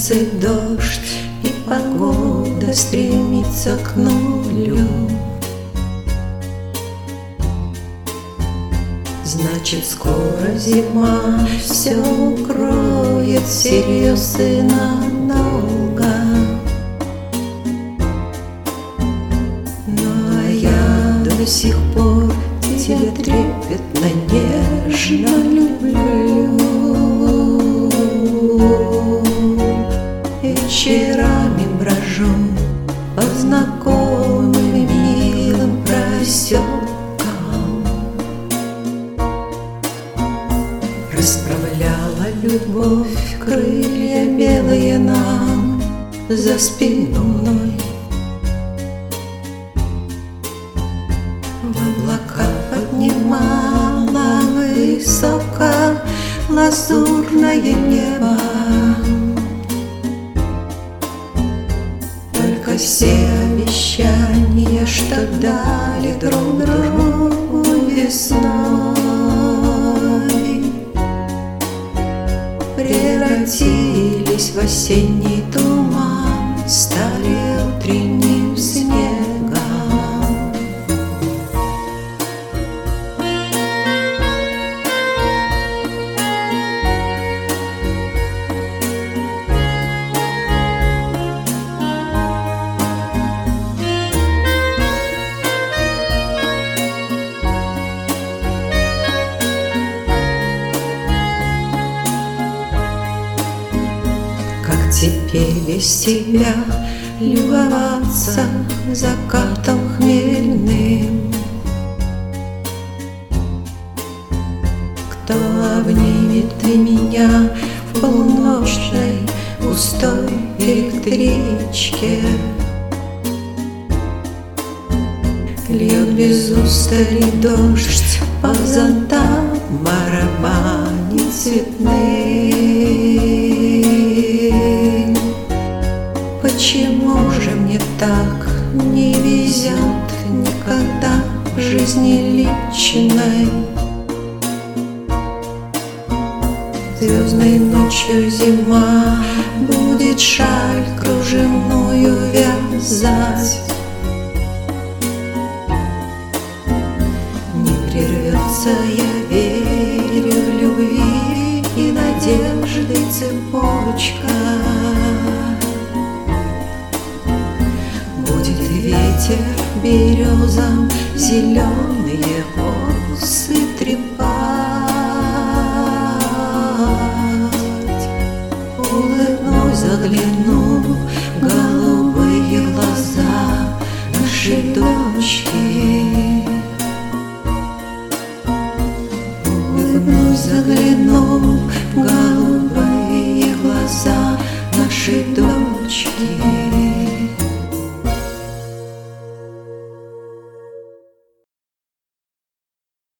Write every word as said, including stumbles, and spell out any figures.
солнце, дождь, и погода стремится к нулю. Значит, скоро зима все укроет всерьез и надолго. Ну а я до сих пор тебя трепетно, нежно люблю. Вечерами брожу по знакомым милым проселкам, расправляла любовь крылья белые нам за спиной. В облака поднимала высоко лазурное небо. Только все обещания, что дали друг другу весной, превратились в осенний туман, стали утренним снегом. Теперь без тебя любоваться закатом хмельным. Кто обнимет ты меня в полуночной пустой электричке? Льет без устали дождь, по зонтам барабанит цветные. Почему же мне так не везет никогда в жизни личной? Звездной ночью зима будет шаль кружевную вязать. Не прервется, я верю в любви и надежды цепочка. Будет ветер березам зеленые косы трепать. Улыбнусь, загляну в голубые глаза нашей дочки. Улыбнусь, загляну в голубые